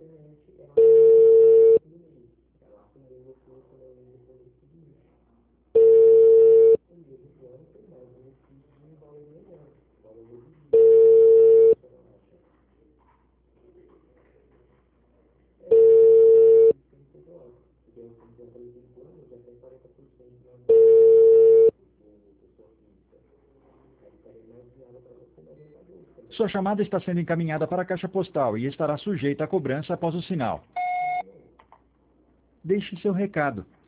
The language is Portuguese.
Sua chamada está sendo encaminhada para a caixa postal e estará sujeita a cobrança após o sinal. Deixe seu recado.